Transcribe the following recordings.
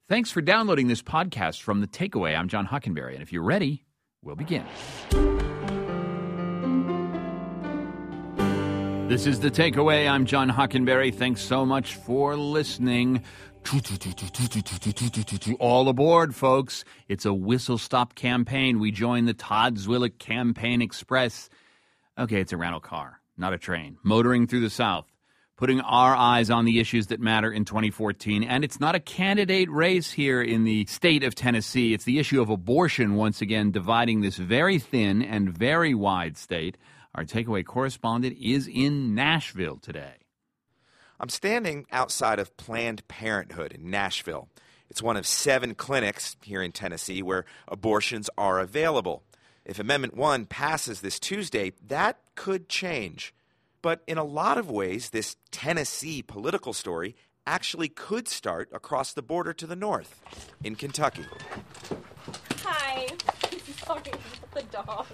Thanks for downloading this podcast from The Takeaway. I'm John Hockenberry, and if you're ready, we'll begin. This is The Takeaway. I'm John Hockenberry. Thanks so much for listening. All aboard, folks. It's a whistle-stop campaign. We join the Todd Zwillich Campaign Express. Okay, it's a rental car, not a train, motoring through the South, putting our eyes on the issues that matter in 2014. And it's not a candidate race here in the state of Tennessee. It's the issue of abortion, once again, dividing this very thin and very wide state. Our Takeaway correspondent is in Nashville today. I'm standing outside of Planned Parenthood in Nashville. It's one of 7 clinics here in Tennessee where abortions are available. If Amendment 1 passes this Tuesday, that could change. But in a lot of ways, this Tennessee political story actually could start across the border to the north, in Kentucky. Hi. Sorry about the dog.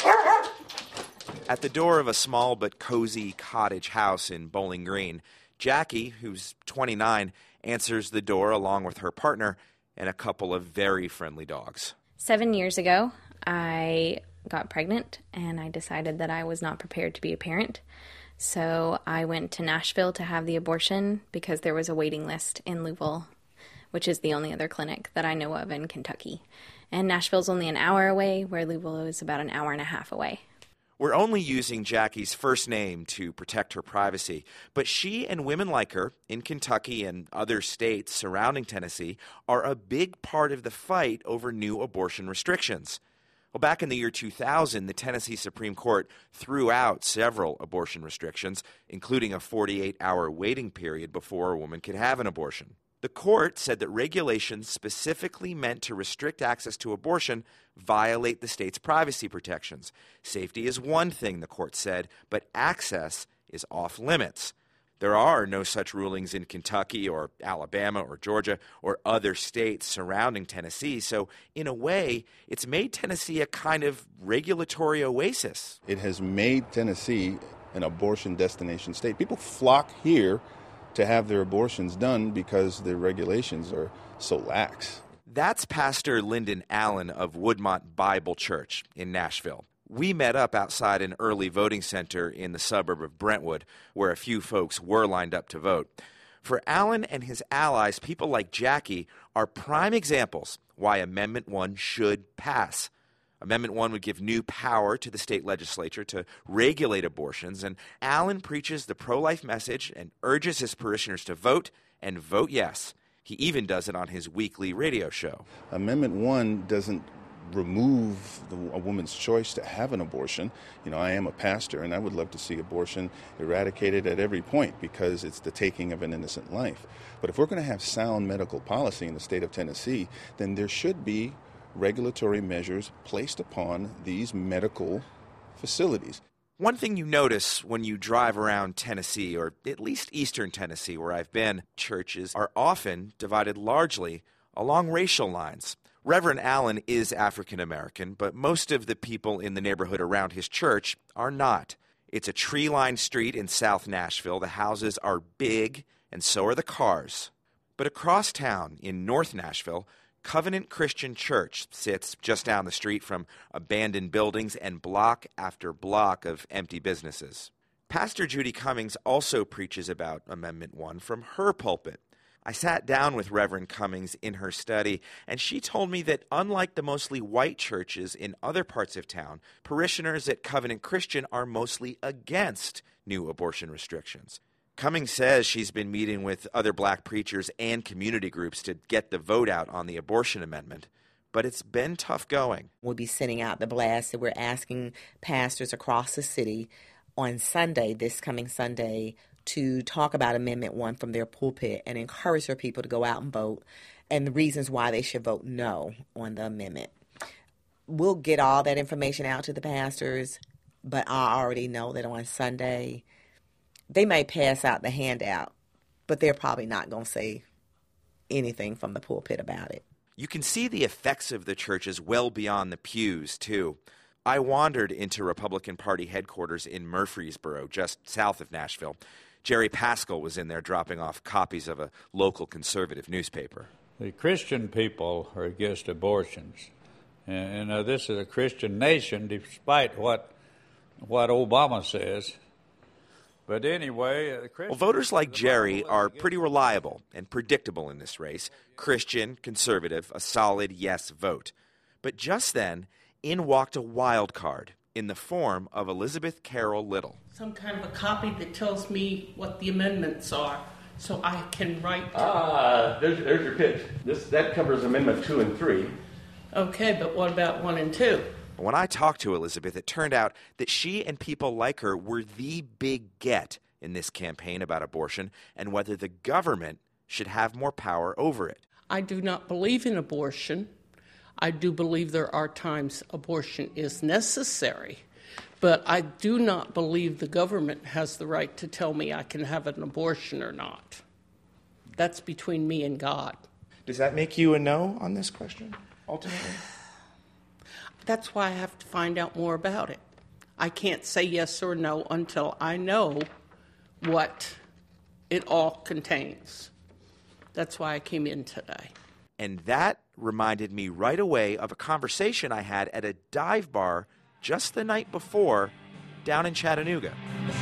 At the door of a small but cozy cottage house in Bowling Green, Jackie, who's 29, answers the door along with her partner and a couple of very friendly dogs. 7 years ago, I got pregnant, and I decided that I was not prepared to be a parent. So I went to Nashville to have the abortion because there was a waiting list in Louisville, which is the only other clinic that I know of in Kentucky. And Nashville's only an hour away, where Louisville is about an hour and a half away. We're only using Jackie's first name to protect her privacy, but she and women like her in Kentucky and other states surrounding Tennessee are a big part of the fight over new abortion restrictions. Well, back in the year 2000, the Tennessee Supreme Court threw out several abortion restrictions, including a 48-hour waiting period before a woman could have an abortion. The court said that regulations specifically meant to restrict access to abortion violate the state's privacy protections. Safety is one thing, the court said, but access is off limits. There are no such rulings in Kentucky or Alabama or Georgia or other states surrounding Tennessee. So in a way, it's made Tennessee a kind of regulatory oasis. It has made Tennessee an abortion destination state. People flock here to have their abortions done because the regulations are so lax. That's Pastor Lyndon Allen of Woodmont Bible Church in Nashville. We met up outside an early voting center in the suburb of Brentwood, where a few folks were lined up to vote. For Allen and his allies, people like Jackie are prime examples why Amendment 1 should pass. Amendment 1 would give new power to the state legislature to regulate abortions, and Allen preaches the pro-life message and urges his parishioners to vote and vote yes. He even does it on his weekly radio show. Amendment 1 doesn't remove a woman's choice to have an abortion. You know, I am a pastor, and I would love to see abortion eradicated at every point because it's the taking of an innocent life. But if we're going to have sound medical policy in the state of Tennessee, then there should be regulatory measures placed upon these medical facilities. One thing you notice when you drive around Tennessee, or at least eastern Tennessee where I've been, churches are often divided largely along racial lines. Reverend Allen is African American, but most of the people in the neighborhood around his church are not. It's a tree-lined street in South Nashville. The houses are big, and so are the cars. But across town in North Nashville, Covenant Christian Church sits just down the street from abandoned buildings and block after block of empty businesses. Pastor Judy Cummings also preaches about Amendment 1 from her pulpit. I sat down with Reverend Cummings in her study, and she told me that unlike the mostly white churches in other parts of town, parishioners at Covenant Christian are mostly against new abortion restrictions. Cummings says she's been meeting with other black preachers and community groups to get the vote out on the abortion amendment, but it's been tough going. We'll be sending out the blast that we're asking pastors across the city on Sunday, this coming Sunday, to talk about Amendment 1 from their pulpit and encourage their people to go out and vote and the reasons why they should vote no on the amendment. We'll get all that information out to the pastors, but I already know that on Sunday they may pass out the handout, but they're probably not going to say anything from the pulpit about it. You can see the effects of the churches well beyond the pews, too. I wandered into Republican Party headquarters in Murfreesboro, just south of Nashville. Jerry Paschal was in there dropping off copies of a local conservative newspaper. The Christian people are against abortions. And this is a Christian nation, despite what Obama says. But anyway, well, voters like Jerry are pretty reliable and predictable in this race. Christian, conservative, a solid yes vote. But just then, in walked a wild card in the form of Elizabeth Carroll Little. Some kind of a copy that tells me what the amendments are, so I can write. There's your pitch. That covers Amendment 2 and 3. Okay, but what about 1 and 2? When I talked to Elizabeth, it turned out that she and people like her were the big get in this campaign about abortion and whether the government should have more power over it. I do not believe in abortion. I do believe there are times abortion is necessary, but I do not believe the government has the right to tell me I can have an abortion or not. That's between me and God. Does that make you a no on this question, ultimately? That's why I have to find out more about it. I can't say yes or no until I know what it all contains. That's why I came in today. And that reminded me right away of a conversation I had at a dive bar just the night before down in Chattanooga.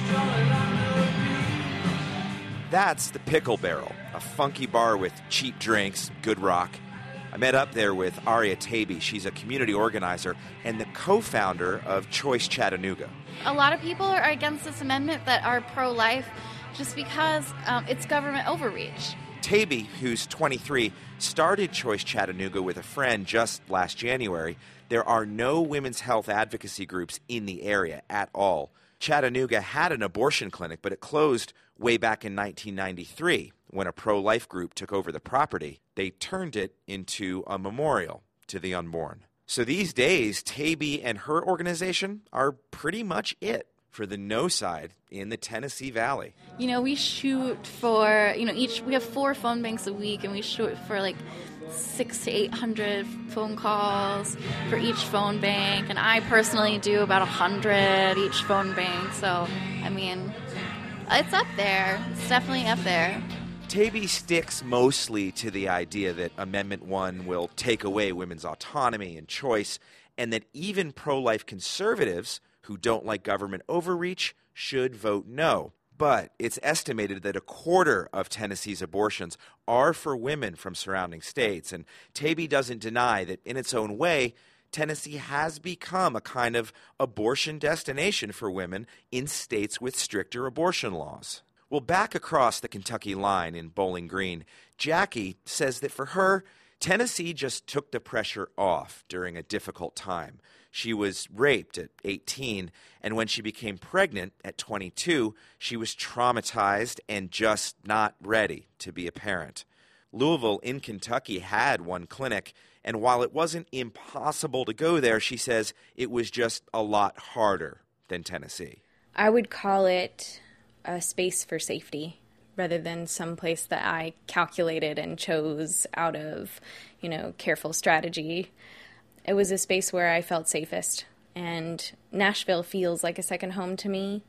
That's the Pickle Barrel, a funky bar with cheap drinks, good rock. I met up there with Aria Taby. She's a community organizer and the co-founder of Choice Chattanooga. A lot of people are against this amendment that are pro-life just because it's government overreach. Taby, who's 23, started Choice Chattanooga with a friend just last January. There are no women's health advocacy groups in the area at all. Chattanooga had an abortion clinic, but it closed way back in 1993 when a pro-life group took over the property. They turned it into a memorial to the unborn. So these days, Taby and her organization are pretty much it for the no side in the Tennessee Valley. You know, we shoot for, we have 4 phone banks a week, and we shoot for like 600 to 800 phone calls for each phone bank, and I personally do about 100 each phone bank. So, I mean, it's up there. It's definitely up there. Taby sticks mostly to the idea that Amendment 1 will take away women's autonomy and choice, and that even pro-life conservatives who don't like government overreach should vote no. But it's estimated that 1/4 of Tennessee's abortions are for women from surrounding states, and Taby doesn't deny that in its own way, Tennessee has become a kind of abortion destination for women in states with stricter abortion laws. Well, back across the Kentucky line in Bowling Green, Jackie says that for her, Tennessee just took the pressure off during a difficult time. She was raped at 18, and when she became pregnant at 22, she was traumatized and just not ready to be a parent. Louisville in Kentucky had one clinic, and while it wasn't impossible to go there, she says it was just a lot harder than Tennessee. I would call it a space for safety rather than some place that I calculated and chose out of, careful strategy. It was a space where I felt safest, and Nashville feels like a second home to me.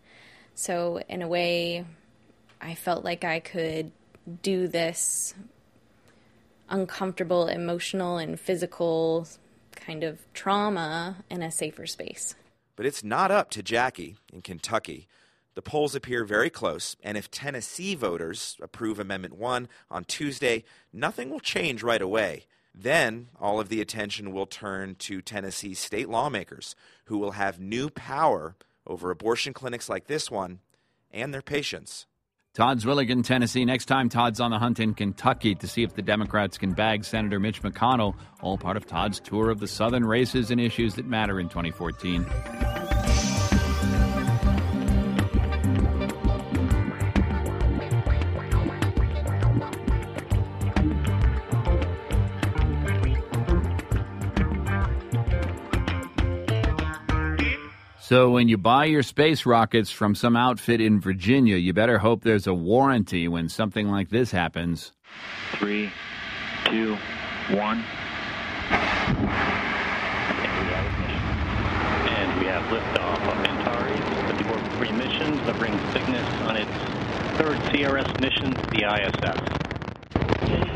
So in a way, I felt like I could do this uncomfortable emotional and physical kind of trauma in a safer space. But it's not up to Jackie in Kentucky. The polls appear very close, and if Tennessee voters approve Amendment 1 on Tuesday, nothing will change right away. Then all of the attention will turn to Tennessee's state lawmakers, who will have new power over abortion clinics like this one and their patients. Todd Zwillig in Tennessee. Next time, Todd's on the hunt in Kentucky to see if the Democrats can bag Senator Mitch McConnell, all part of Todd's tour of the Southern races and issues that matter in 2014. So when you buy your space rockets from some outfit in Virginia, you better hope there's a warranty when something like this happens. 3, 2, 1. And we have liftoff of Antares, the Department for Missions that brings Cygnus on its 3rd CRS mission to the ISS.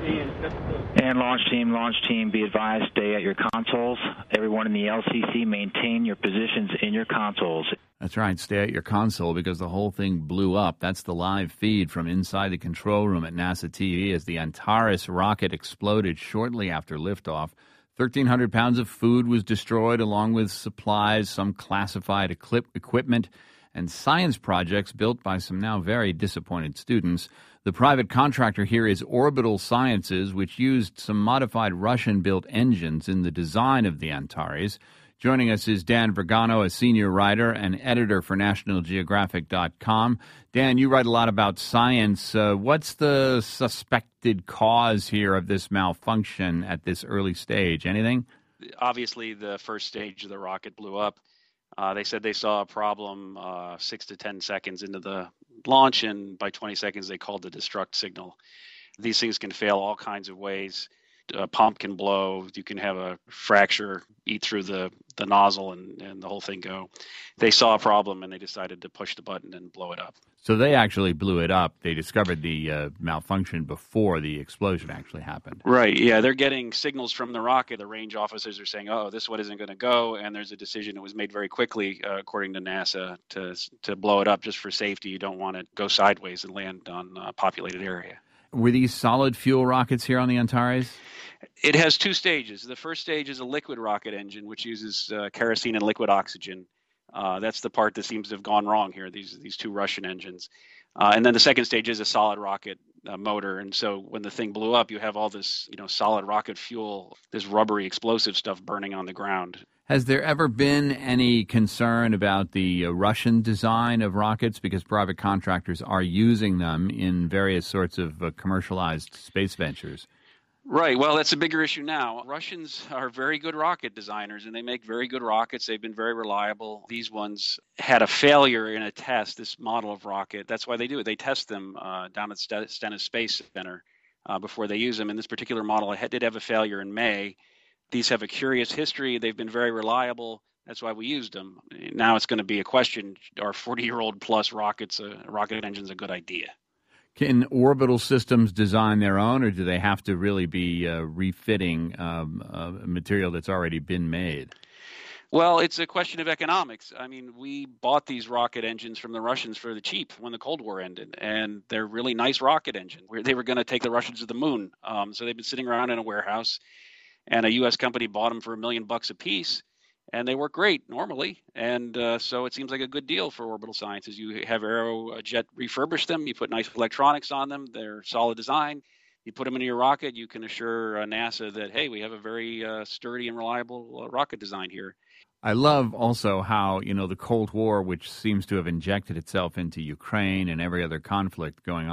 And launch team, be advised, stay at your consoles. Everyone in the LCC, maintain your positions in your consoles. That's right, stay at your console because the whole thing blew up. That's the live feed from inside the control room at NASA TV as the Antares rocket exploded shortly after liftoff. 1,300 pounds of food was destroyed along with supplies, some classified equipment, and science projects built by some now very disappointed students. The private contractor here is Orbital Sciences, which used some modified Russian-built engines in the design of the Antares. Joining us is Dan Vergano, a senior writer and editor for NationalGeographic.com. Dan, you write a lot about science. What's the suspected cause here of this malfunction at this early stage? Anything? Obviously, the first stage of the rocket blew up. They said they saw a problem 6 to 10 seconds into the launch, and by 20 seconds they called the destruct signal. These things can fail all kinds of ways. A pump can blow. You can have a fracture eat through the nozzle and the whole thing go. They saw a problem and they decided to push the button and blow it up. So they actually blew it up. They discovered the malfunction before the explosion actually happened. Right, yeah. They're getting signals from the rocket. The range officers are saying, oh, this one isn't going to go. And there's a decision that was made very quickly, according to NASA, to blow it up just for safety. You don't want to go sideways and land on a populated area. Were these solid fuel rockets here on the Antares? It has two stages. The first stage is a liquid rocket engine, which uses kerosene and liquid oxygen. That's the part that seems to have gone wrong here, these two Russian engines. And then the second stage is a solid rocket motor. And so when the thing blew up, you have all this, solid rocket fuel, this rubbery explosive stuff burning on the ground. Has there ever been any concern about the Russian design of rockets? Because private contractors are using them in various sorts of commercialized space ventures. Right. Well, that's a bigger issue now. Russians are very good rocket designers, and they make very good rockets. They've been very reliable. These ones had a failure in a test, this model of rocket. That's why they do it. They test them down at Stennis Space Center before they use them. And this particular model did have a failure in May. These have a curious history. They've been very reliable. That's why we used them. Now it's going to be a question, are 40-year-old plus rocket engines a good idea? Can Orbital Systems design their own, or do they have to really be refitting material that's already been made? Well, it's a question of economics. I mean, we bought these rocket engines from the Russians for the cheap when the Cold War ended, and they're really nice rocket engines. They were going to take the Russians to the moon. So they've been sitting around in a warehouse, and a U.S. company bought them for $1 million a piece. And they work great normally, and so it seems like a good deal for Orbital Sciences. You have Aerojet refurbish them. You put nice electronics on them. They're solid design. You put them into your rocket. You can assure NASA that, hey, we have a very sturdy and reliable rocket design here. I love also how, the Cold War, which seems to have injected itself into Ukraine and every other conflict going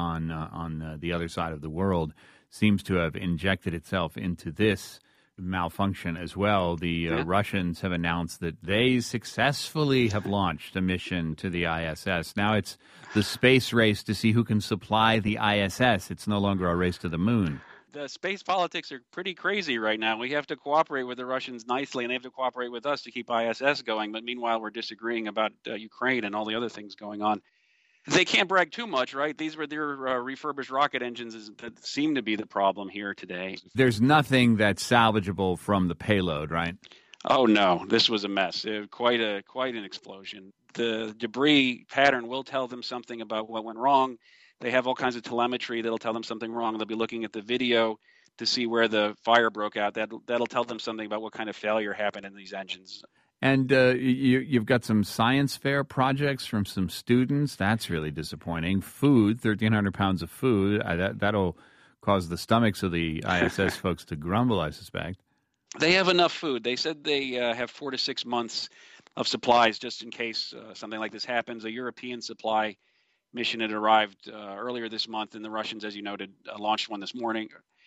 on the other side of the world, seems to have injected itself into this malfunction as well. The Russians have announced that they successfully have launched a mission to the ISS. Now it's the space race to see who can supply the ISS. It's no longer a race to the moon. The space politics are pretty crazy right now. We have to cooperate with the Russians nicely, and they have to cooperate with us to keep ISS going. But meanwhile, we're disagreeing about Ukraine and all the other things going on. They can't brag too much, right? These were their refurbished rocket engines that seem to be the problem here today. There's nothing that's salvageable from the payload, right? Oh, no. This was a mess. Quite an explosion. The debris pattern will tell them something about what went wrong. They have all kinds of telemetry that'll tell them something wrong. They'll be looking at the video to see where the fire broke out. That'll tell them something about what kind of failure happened in these engines. And you've got some science fair projects from some students. That's really disappointing. Food, 1,300 pounds of food. That'll cause the stomachs of the ISS folks to grumble, I suspect. They have enough food. They said they have 4 to 6 months of supplies just in case something like this happens. A European supply mission had arrived earlier this month, and the Russians, as you noted, launched one this morning.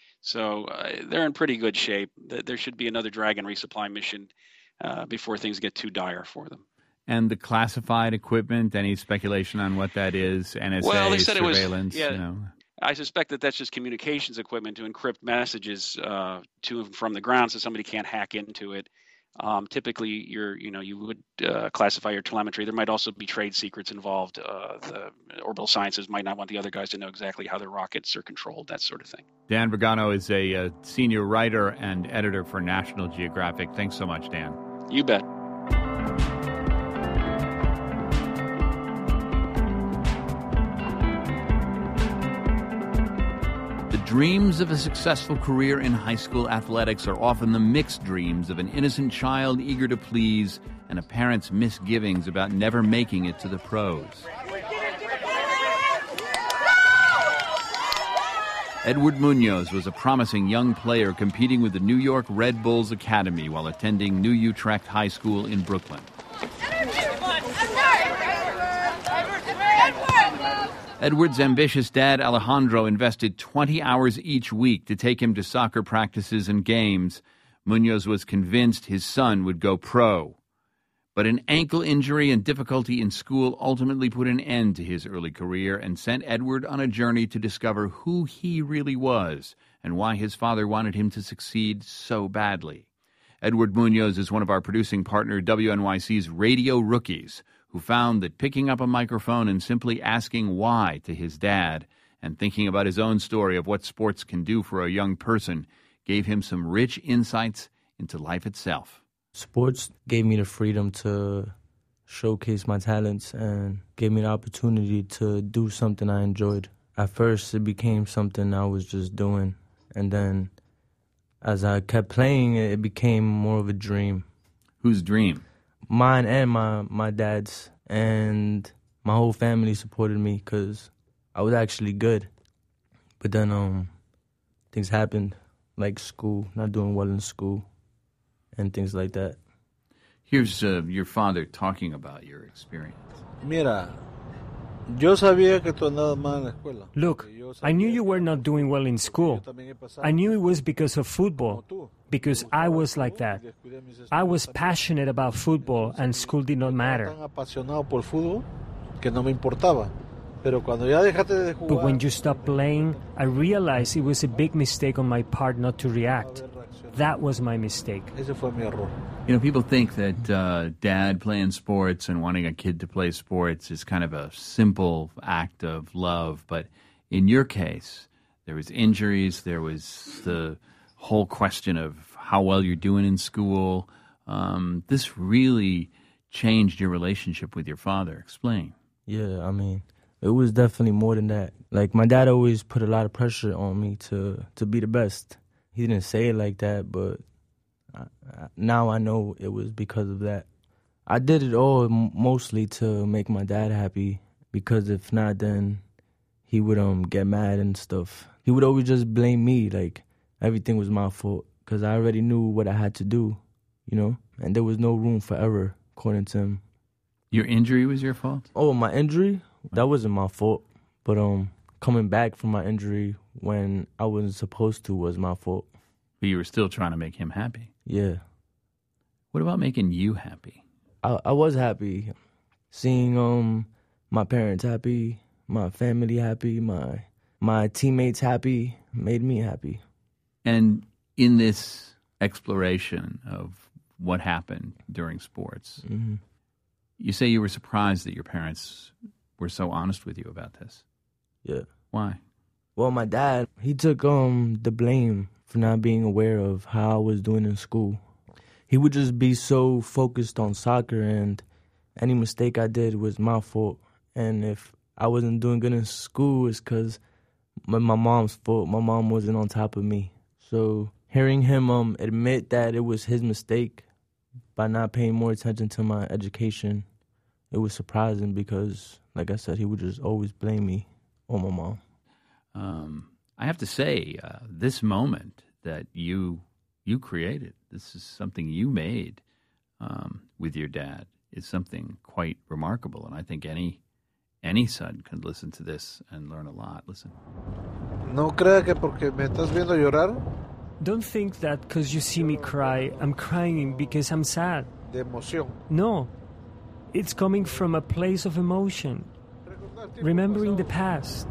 So they're in pretty good shape. There should be another Dragon resupply mission before things get too dire for them. And the classified equipment, any speculation on what that is? NSA, well, they said surveillance? It was, I suspect that that's just communications equipment to encrypt messages to and from the ground so somebody can't hack into it. Typically, you would classify your telemetry. There might also be trade secrets involved. The orbital sciences might not want the other guys to know exactly how their rockets are controlled, that sort of thing. Dan Vigano is a senior writer and editor for National Geographic. Thanks so much, Dan. You bet. The dreams of a successful career in high school athletics are often the mixed dreams of an innocent child eager to please and a parent's misgivings about never making it to the pros. Edward Munoz was a promising young player competing with the New York Red Bulls Academy while attending New Utrecht High School in Brooklyn. Edward's ambitious dad, Alejandro, invested 20 hours each week to take him to soccer practices and games. Munoz was convinced his son would go pro. But an ankle injury and difficulty in school ultimately put an end to his early career and sent Edward on a journey to discover who he really was and why his father wanted him to succeed so badly. Edward Munoz is one of our producing partner WNYC's Radio Rookies, who found that picking up a microphone and simply asking why to his dad and thinking about his own story of what sports can do for a young person gave him some rich insights into life itself. Sports gave me the freedom to showcase my talents and gave me the opportunity to do something I enjoyed. At first, it became something I was just doing, and then as I kept playing, it became more of a dream. Whose dream? Mine and my dad's, and my whole family supported me because I was actually good. But then things happened, like school, not doing well in school, and things like that. Here's your father talking about your experience. Look, I knew you were not doing well in school. I knew it was because of football, because I was like that. I was passionate about football and school did not matter. But when you stopped playing, I realized it was a big mistake on my part not to react. That was my mistake. People think that dad playing sports and wanting a kid to play sports is kind of a simple act of love. But in your case, there was injuries. There was the whole question of how well you're doing in school. This really changed your relationship with your father. Explain. Yeah, it was definitely more than that. Like, my dad always put a lot of pressure on me to be the best. He didn't say it like that, but now I know it was because of that. I did it all mostly to make my dad happy, because if not, then he would get mad and stuff. He would always just blame me, like everything was my fault, because I already knew what I had to do, and there was no room for error, according to him. Your injury was your fault? Oh, my injury? That wasn't my fault, but coming back from my injury when I wasn't supposed to was my fault. But you were still trying to make him happy. Yeah. What about making you happy? I was happy. Seeing my parents happy, my family happy, my teammates happy, made me happy. And in this exploration of what happened during sports, you say you were surprised that your parents were so honest with you about this. Yeah. Why? Well, my dad, he took the blame for not being aware of how I was doing in school. He would just be so focused on soccer, and any mistake I did was my fault. And if I wasn't doing good in school, it's because my mom's fault. My mom wasn't on top of me. So hearing him admit that it was his mistake by not paying more attention to my education, it was surprising because, like I said, he would just always blame me on my mom. I have to say, this moment that you created, this is something you made with your dad, is something quite remarkable. And I think any son can listen to this and learn a lot. Listen. No crea que porque me estás viendo llorar. Don't think that because you see me cry, I'm crying because I'm sad. De emoción. No. It's coming from a place of emotion. Remembering the past.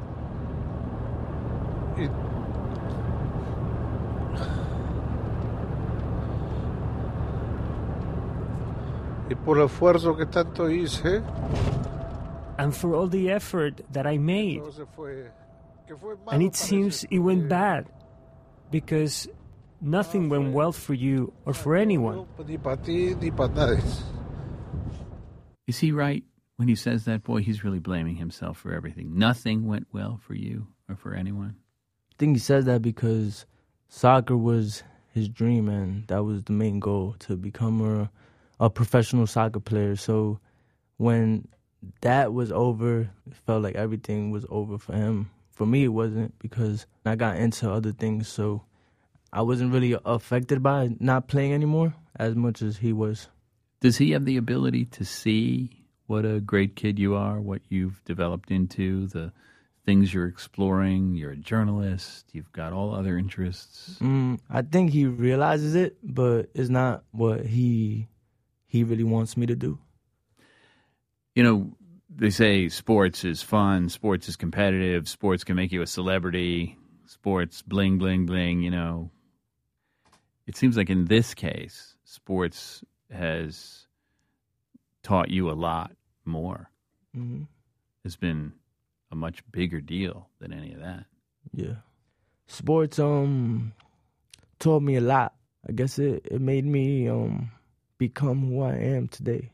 y por el esfuerzo que tanto hice. And for all the effort that I made. Entonces que fue malo And it para seems it went bad because nothing went well for you or for anyone. Ni para ti ni para nadie. Is he right when he says that? Boy, he's really blaming himself for everything. Nothing went well for you or for anyone. I think he says that because soccer was his dream, and that was the main goal, to become a professional soccer player. So when that was over, it felt like everything was over for him. For me, it wasn't, because I got into other things, so I wasn't really affected by not playing anymore as much as he was. Does he have the ability to see what a great kid you are, what you've developed into, the things you're exploring? You're a journalist. You've got all other interests. I think he realizes it, but it's not what he really wants me to do. You know, they say sports is fun, sports is competitive, sports can make you a celebrity, sports bling, bling, bling, you know. It seems like in this case, sports has taught you a lot more. Mm-hmm. It's been a much bigger deal than any of that. Yeah. Sports taught me a lot. I guess it made me become who I am today.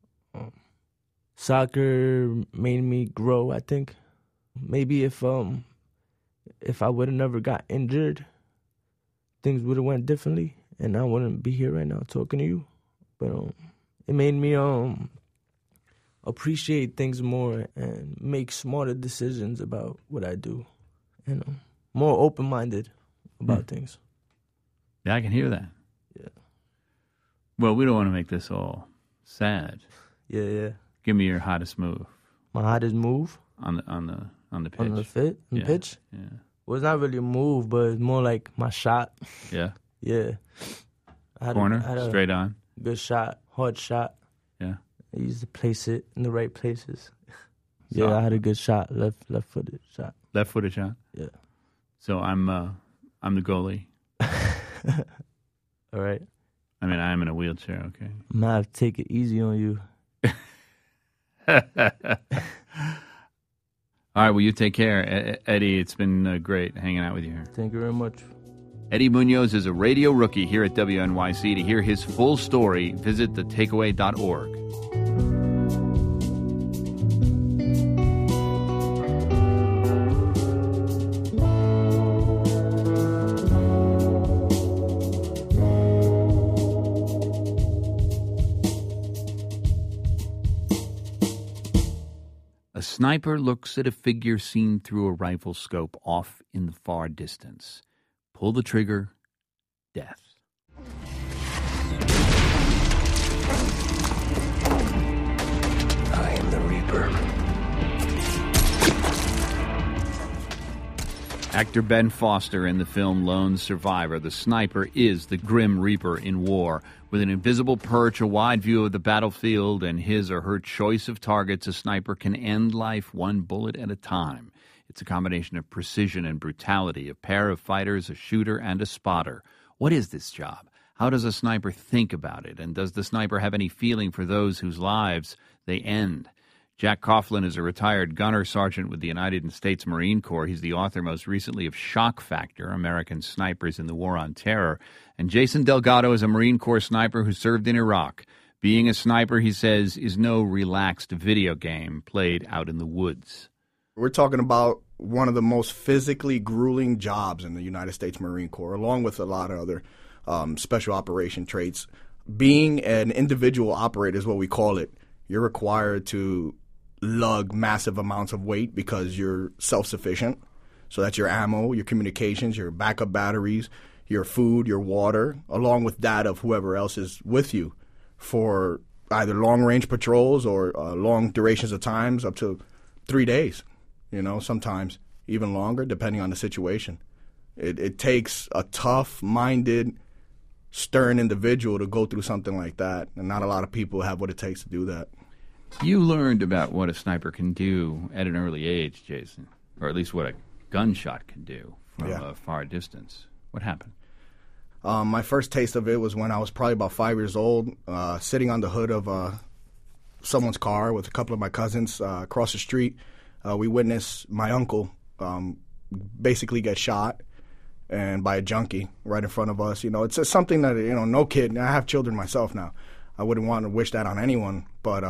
Soccer made me grow, I think. Maybe if I would have never got injured, things would have went differently, and I wouldn't be here right now talking to you. But it made me appreciate things more and make smarter decisions about what I do, and more open-minded about things. Yeah, I can hear that. Yeah. Well, we don't want to make this all sad. Yeah. Give me your hottest move. My hottest move? On the pitch. On the pitch? Yeah. Well, it's not really a move, but it's more like my shot. Yeah. Yeah. Corner, straight on. Good shot, hard shot. Yeah. I used to place it in the right places. So, yeah, I had a good shot, left-footed shot. Left-footed shot? Yeah. So I'm the goalie. All right. I mean, I'm in a wheelchair, okay? I'm going to have to take it easy on you. All right, well, you take care. Eddie, it's been great hanging out with you here. Thank you very much. Eddie Munoz is a radio rookie here at WNYC. To hear his full story, visit thetakeaway.org. A sniper looks at a figure seen through a rifle scope off in the far distance. Pull the trigger, death. I am the Reaper. Actor Ben Foster in the film Lone Survivor. The sniper is the Grim Reaper in war. With an invisible perch, a wide view of the battlefield, and his or her choice of targets, a sniper can end life one bullet at a time. It's a combination of precision and brutality, a pair of fighters, a shooter, and a spotter. What is this job? How does a sniper think about it? And does the sniper have any feeling for those whose lives they end? Jack Coughlin is a retired gunner sergeant with the United States Marine Corps. He's the author most recently of Shock Factor, American Snipers in the War on Terror. And Jason Delgado is a Marine Corps sniper who served in Iraq. Being a sniper, he says, is no relaxed video game played out in the woods. We're talking about one of the most physically grueling jobs in the United States Marine Corps, along with a lot of other special operation traits. Being an individual operator is what we call it. You're required to lug massive amounts of weight because you're self-sufficient. So that's your ammo, your communications, your backup batteries, your food, your water, along with that of whoever else is with you for either long-range patrols or long durations of times up to 3 days. You know, sometimes even longer, depending on the situation. It takes a tough-minded, stern individual to go through something like that, and not a lot of people have what it takes to do that. You learned about what a sniper can do at an early age, Jason, or at least what a gunshot can do from a far distance. What happened? My first taste of it was when I was probably about 5 years old, sitting on the hood of someone's car with a couple of my cousins across the street. We witnessed my uncle basically get shot and by a junkie right in front of us. It's something that, no kid, I have children myself now. I wouldn't want to wish that on anyone. But,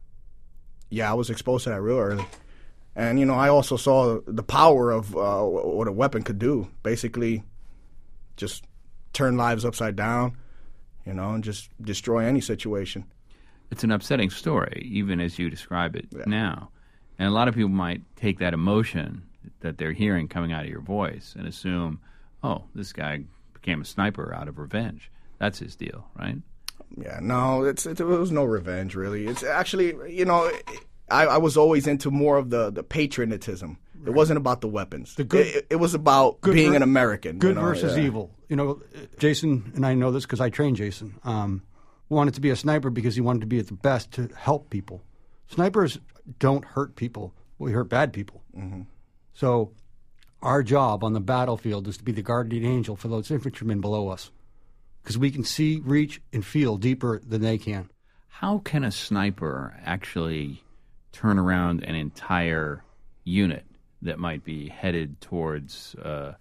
I was exposed to that real early. And, I also saw the power of what a weapon could do. Basically, just turn lives upside down, and just destroy any situation. It's an upsetting story, even as you describe it now. And a lot of people might take that emotion that they're hearing coming out of your voice and assume, oh, this guy became a sniper out of revenge. That's his deal, right? Yeah, no, it was no revenge, really. It's actually, I was always into more of the patriotism. Right. It wasn't about the weapons. It was about being an American. Good versus evil. Jason, and I know this because I trained Jason, wanted to be a sniper because he wanted to be at the best to help people. Snipers don't hurt people. We hurt bad people. Mm-hmm. So our job on the battlefield is to be the guardian angel for those infantrymen below us because we can see, reach, and feel deeper than they can. How can a sniper actually turn around an entire unit that might be headed towards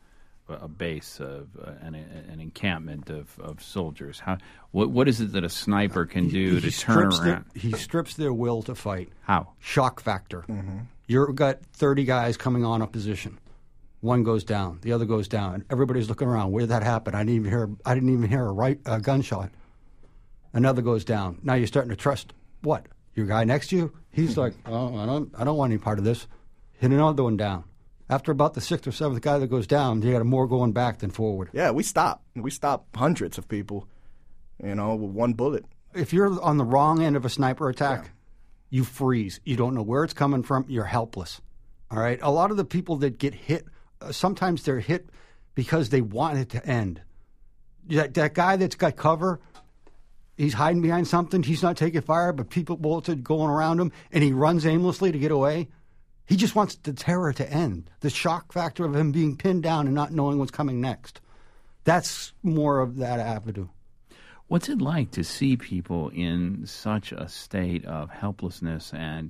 a base of an encampment of soldiers? What is it that a sniper can do to turn around? He strips their will to fight. How? Shock factor. Mm-hmm. You've got 30 guys coming on a position. One goes down, the other goes down. Everybody's looking around. Where did that happen? I didn't even hear a gunshot. Another goes down. Now you're starting to trust what? Your guy next to you? He's like, oh, I don't want any part of this. Hit another one down. After about the sixth or seventh guy that goes down, you got more going back than forward. Yeah, we stop. We stop hundreds of people, with one bullet. If you're on the wrong end of a sniper attack, you freeze. You don't know where it's coming from. You're helpless. All right? A lot of the people that get hit, sometimes they're hit because they want it to end. That guy that's got cover, he's hiding behind something. He's not taking fire, but bullets are going around him, and he runs aimlessly to get away. He just wants the terror to end, the shock factor of him being pinned down and not knowing what's coming next. That's more of that avenue. What's it like to see people in such a state of helplessness and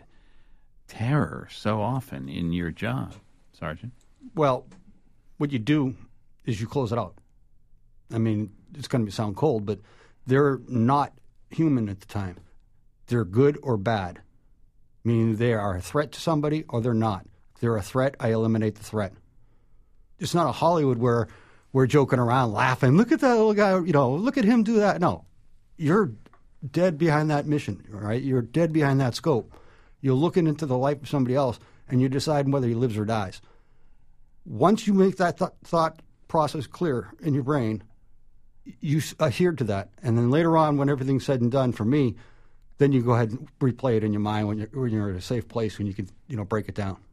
terror so often in your job, Sergeant? Well, what you do is you close it out. I mean, it's going to sound cold, but they're not human at the time. They're good or bad, meaning they are a threat to somebody or they're not. If they're a threat, I eliminate the threat. It's not a Hollywood where we're joking around, laughing. Look at that little guy, look at him do that. No, you're dead behind that mission, right? You're dead behind that scope. You're looking into the life of somebody else, and you're deciding whether he lives or dies. Once you make that thought process clear in your brain, you adhere to that. And then later on, when everything's said and done for me, then you go ahead and replay it in your mind when you're at a safe place when you can, break it down.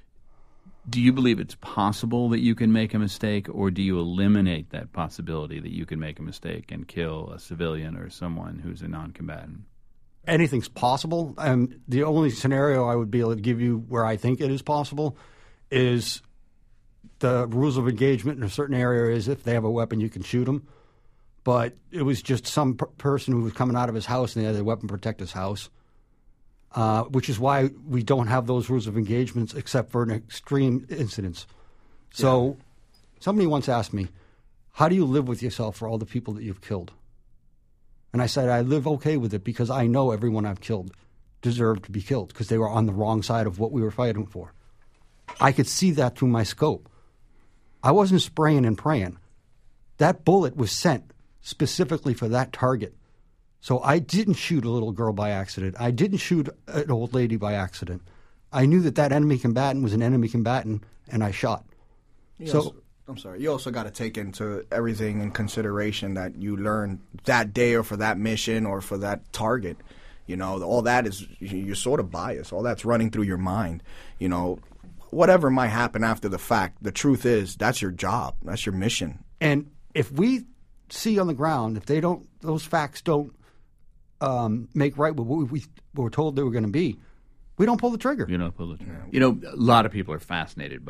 Do you believe it's possible that you can make a mistake, or do you eliminate that possibility that you can make a mistake and kill a civilian or someone who's a non-combatant? Anything's possible. The only scenario I would be able to give you where I think it is possible is the rules of engagement in a certain area is if they have a weapon, you can shoot them. But it was just some person who was coming out of his house and they had a weapon to protect his house. Which is why we don't have those rules of engagements except for an extreme incidents. So somebody once asked me, how do you live with yourself for all the people that you've killed? And I said, I live okay with it because I know everyone I've killed deserved to be killed because they were on the wrong side of what we were fighting for. I could see that through my scope. I wasn't spraying and praying. That bullet was sent specifically for that target. So I didn't shoot a little girl by accident. I didn't shoot an old lady by accident. I knew that enemy combatant was an enemy combatant, and I shot. You also got to take into everything in consideration that you learned that day or for that mission or for that target. All that is, you're sort of biased. All that's running through your mind. Whatever might happen after the fact, the truth is that's your job. That's your mission. And if we see on the ground, if those facts don't make right with what we were told they were going to be, we don't pull the trigger. You don't pull the trigger. A lot of people are fascinated by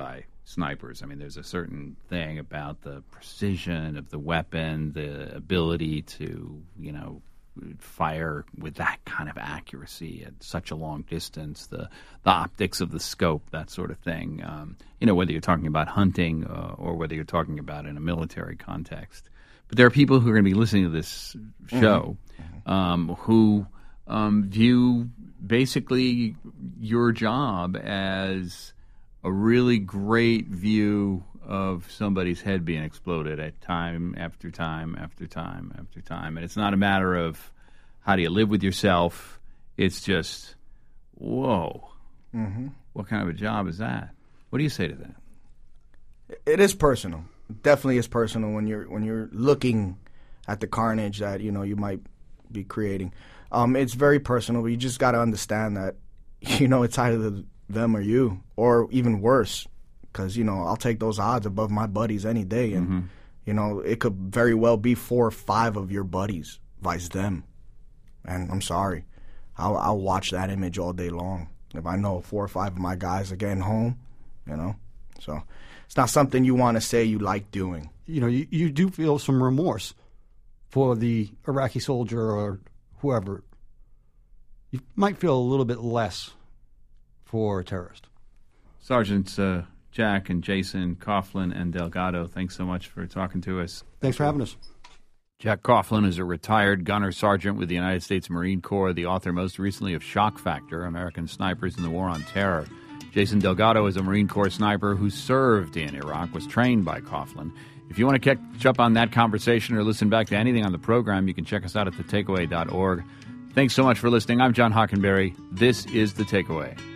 snipers. I mean, there's a certain thing about the precision of the weapon, the ability to, fire with that kind of accuracy at such a long distance, the optics of the scope, that sort of thing. Whether you're talking about hunting or whether you're talking about in a military context. But there are people who are going to be listening to this show who view basically your job as a really great view of somebody's head being exploded at time after time after time after time. And it's not a matter of how do you live with yourself. It's just, whoa, what kind of a job is that? What do you say to that? It is personal. It definitely is personal when you're looking at the carnage that, you might be creating. It's very personal, but you just got to understand that, it's either them or you, or even worse, because, I'll take those odds above my buddies any day. And, it could very well be 4 or 5 of your buddies vice them. And I'm sorry. I'll watch that image all day long if I know 4 or 5 of my guys are getting home, So it's not something you want to say you like doing. You do feel some remorse for the Iraqi soldier or whoever. You might feel a little bit less for a terrorist. Sergeants Jack and Jason Coughlin and Delgado, thanks so much for talking to us. Thanks for having us. Jack Coughlin is a retired gunner sergeant with the United States Marine Corps, the author most recently of Shock Factor, American Snipers in the War on Terror. Jason Delgado is a Marine Corps sniper who served in Iraq, was trained by Coughlin. If you want to catch up on that conversation or listen back to anything on the program, you can check us out at thetakeaway.org. Thanks so much for listening. I'm John Hockenberry. This is The Takeaway.